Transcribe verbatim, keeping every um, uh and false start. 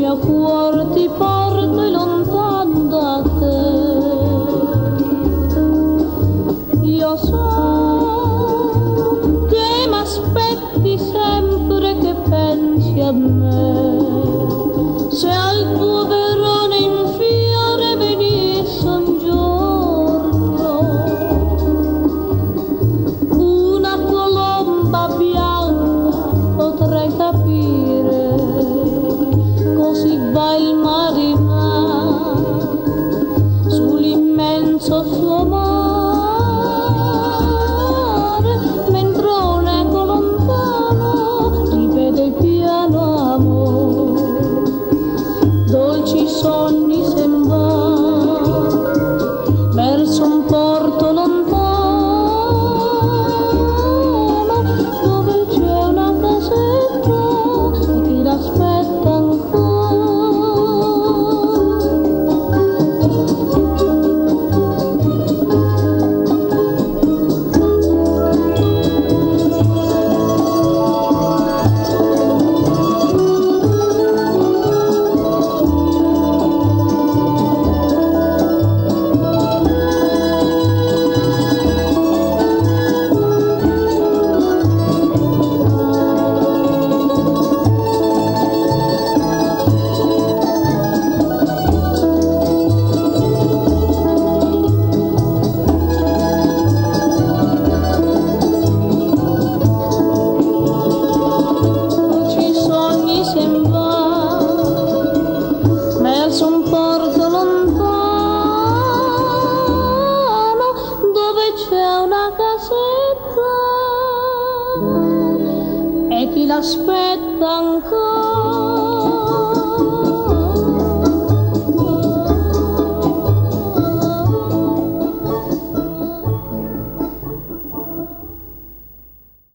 mio cuore ti porta lontano da te. Io so che m'aspetti sempre che pensi a me. Se al tuo verone in fiore venisse un giorno una colomba bianca, potrei capire, così va il mare sull'immenso suo mare, mentre un eco lontano ripete il piano amore. Dolci sogni sen va verso un porto lontano, dove c'è una casetta e chi l'aspetta ancora. Verso un porto lontano, dove c'è una casetta e chi l'aspetta ancora.